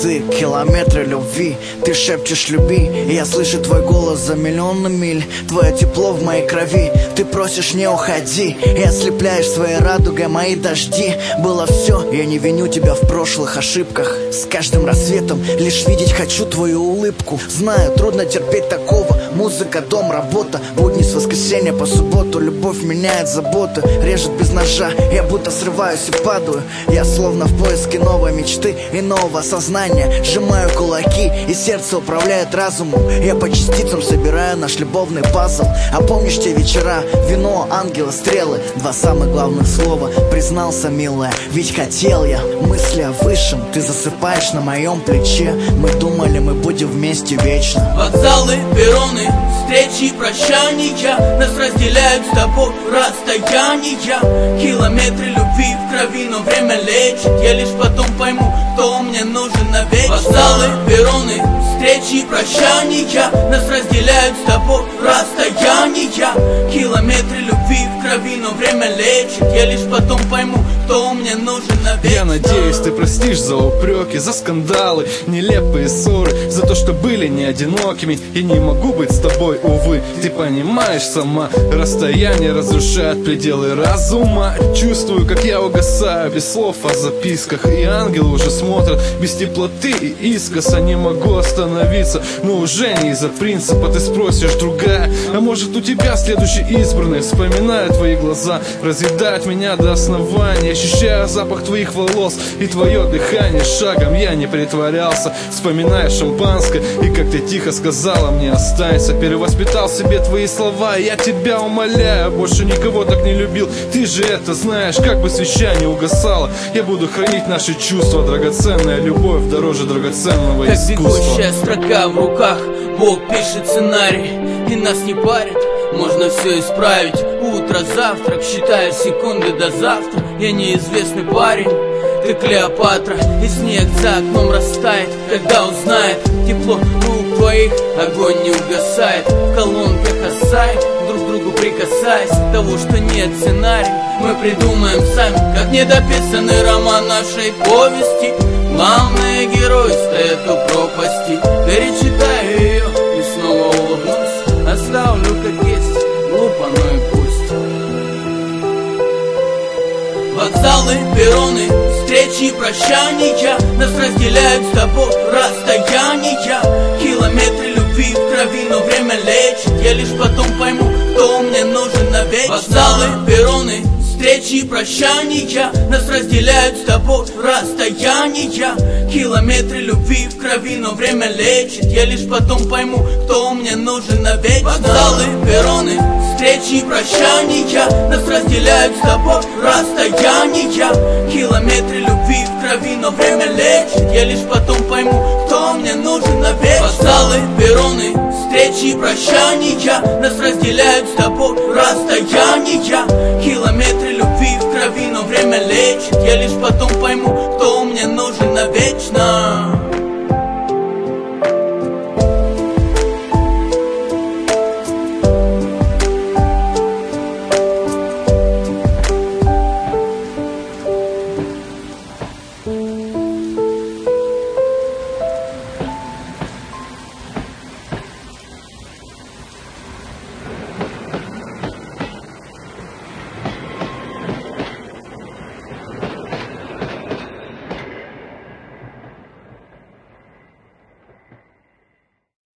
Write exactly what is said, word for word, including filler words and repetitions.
ты, километры любви. Ты шепчешь люби, и я слышу твой голос за миллионы миль. Твое тепло в моей крови, ты просишь не уходи, и ослепляешь своей радугой мои дожди. Было все, я не виню тебя в прошлых ошибках. С каждым рассветом лишь видеть хочу твою улыбку. Знаю, трудно терпеть такого. Музыка, дом, работа, будни с воскресенья по субботу. Любовь меняет заботы, режет без ножа. Я будто срываюсь и падаю. Я словно в поиске новой мечты и нового сознания. Сжимаю кулаки, и сердце управляет разумом. Я по частицам собираю наш любовный пазл. А помнишь те вечера? Вино, ангелы, стрелы. Два самых главных слова. Признался, милая, ведь хотел я. Мысли о высшем, ты засыпаешь на моем плече. Мы думали, мы будем вместе вечно. Вокзалы, перроны, встречи, прощания. Нас разделяют с тобой расстояния. Километры любви в крови, но время лечит. Я лишь потом пойму, кто мне нужен навечно. Вокзалы, перроны, встречи, прощания. Нас разделяют с тобой расстояния. Километры любви в крови, но время лечит. Я лишь потом пойму, кто мне нужен навечно. Я надеюсь, ты простишь за упреки, за скандалы, нелепые ссоры, за то, что были не одинокими. Я не могу быть с тобой, увы. Ты понимаешь сама, расстояние разрушает пределы разума. Чувствую, как я угасаю без слов о записках. И ангелы уже смотрят без теплоты и искоса. Не могу остановиться, но уже не из-за принципа. Ты спросишь, другая, а может у тебя следующий избранный? Вспоминаю твои глаза, разъедают меня до основания. Ощущаю запах твоих волос и твое дыхание. Шагом я не притворялся, вспоминая шампанское. И как ты тихо сказала мне, останься. Перевоспитал себе твои слова, я тебя умоляю. Больше никого так не любил, ты же это знаешь. Как бы свеча не угасала, я буду хранить наши чувства. Драгоценная любовь дороже драгоценного как искусства. Как бегущая строка в руках, Бог пишет сценарий и нас не парит. Можно все исправить, утро, завтрак. Считаю секунды до завтра. Я неизвестный парень, ты Клеопатра. И снег за окном растает, когда узнает тепло рук твоих. Огонь не угасает, в колонках осай, друг к другу прикасаясь. Того, что нет сценарий, мы придумаем сами, как недописанный роман нашей повести. Главные герои стоят у пропасти. Перечитаю ее и снова улыбнусь. Оставлю как есть, глупо, но и пусть. Вокзалы, перроны, встречи, прощания. Нас разделяют с тобой расстояния. Километры любви в крови, но время лечит. Я лишь потом пойму, кто мне нужен навечно. Вокзалы, перроны, встречи, прощания. Нас разделяют с тобой расстояния. Километры любви в крови, но время лечит. Я лишь потом пойму, кто мне нужен навечно. Вокзалы, перроны, встречи, прощания. Нас разделяют с тобой расстояния. Километры любви в крови, но время лечит. Я лишь потом пойму, кто мне нужен навечно. Вокзалы, перроны, встречи, прощания. Нас разделяют с тобой расстояния. Километры любви в крови, но время лечит. Я лишь потом пойму, кто мне нужен навечно.